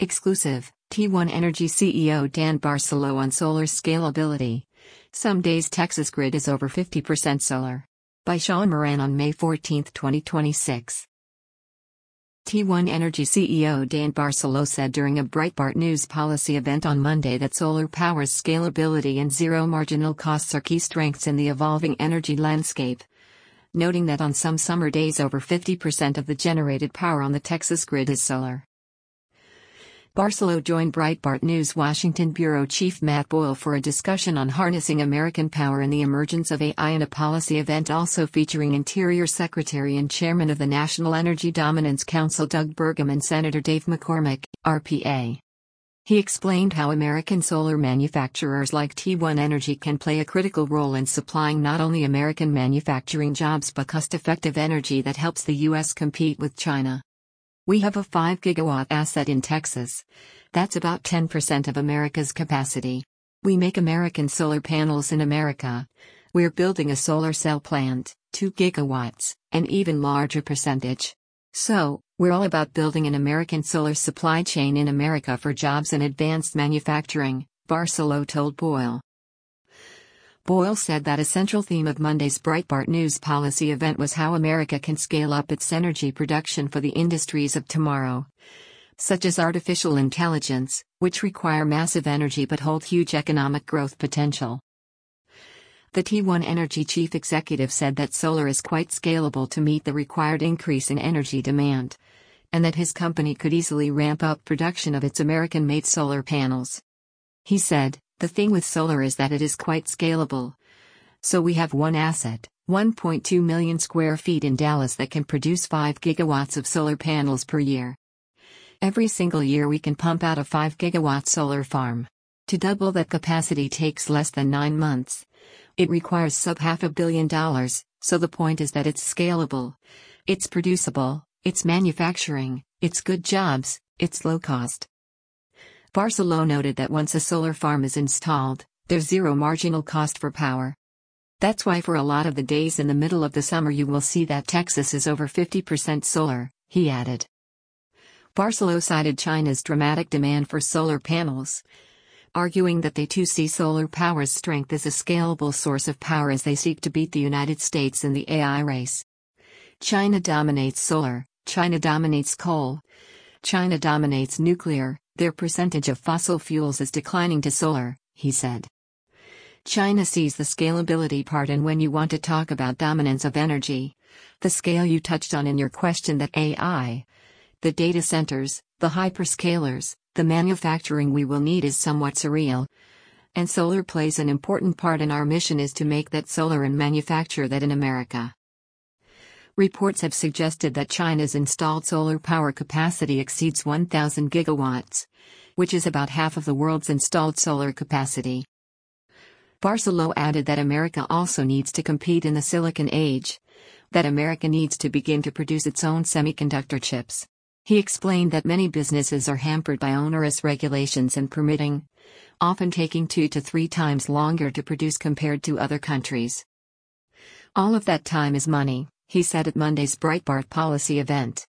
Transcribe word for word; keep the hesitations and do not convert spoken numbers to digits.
Exclusive, T one Energy C E O Dan Barcelo on solar scalability. Some days Texas grid is over fifty percent solar. By Sean Moran on May fourteenth, twenty twenty-six. T one Energy C E O Dan Barcelo said during a Breitbart News policy event on Monday that solar power's scalability and zero marginal costs are key strengths in the evolving energy landscape, noting that on some summer days over fifty percent of the generated power on the Texas grid is solar. Barcelo joined Breitbart News Washington bureau chief Matt Boyle for a discussion on harnessing American power and the emergence of A I in a policy event also featuring Interior Secretary and Chairman of the National Energy Dominance Council Doug Burgum and Senator Dave McCormick, R P A. He explained how American solar manufacturers like T one Energy can play a critical role in supplying not only American manufacturing jobs but cost-effective energy that helps the U S compete with China. We have a five gigawatt asset in Texas. That's about ten percent of America's capacity. We make American solar panels in America. We're building a solar cell plant, two gigawatts, an even larger percentage. So, we're all about building an American solar supply chain in America for jobs and advanced manufacturing, Barcelo told Boyle. Boyle said that a central theme of Monday's Breitbart News policy event was how America can scale up its energy production for the industries of tomorrow, such as artificial intelligence, which require massive energy but hold huge economic growth potential. The T one Energy chief executive said that solar is quite scalable to meet the required increase in energy demand, and that his company could easily ramp up production of its American-made solar panels. He said, "The thing with solar is that it is quite scalable. So we have one asset, one point two million square feet in Dallas that can produce five gigawatts of solar panels per year. Every single year we can pump out a five gigawatt solar farm. To double that capacity takes less than nine months. It requires sub half a billion dollars, so the point is that it's scalable. It's producible, it's manufacturing, it's good jobs, it's low cost." Barcelo noted that once a solar farm is installed, there's zero marginal cost for power. That's why for a lot of the days in the middle of the summer you will see that Texas is over fifty percent solar, he added. Barcelo cited China's dramatic demand for solar panels, arguing that they too see solar power's strength as a scalable source of power as they seek to beat the United States in the A I race. China dominates solar, China dominates coal, China dominates nuclear. Their percentage of fossil fuels is declining to solar, he said. China sees the scalability part, and when you want to talk about dominance of energy, the scale you touched on in your question, that A I, the data centers, the hyperscalers, the manufacturing we will need is somewhat surreal. And solar plays an important part, in our mission is to make that solar and manufacture that in America. Reports have suggested that China's installed solar power capacity exceeds one thousand gigawatts, which is about half of the world's installed solar capacity. Barcelo added that America also needs to compete in the silicon age, that America needs to begin to produce its own semiconductor chips. He explained that many businesses are hampered by onerous regulations and permitting, often taking two to three times longer to produce compared to other countries. All of that time is money, he said at Monday's Breitbart policy event.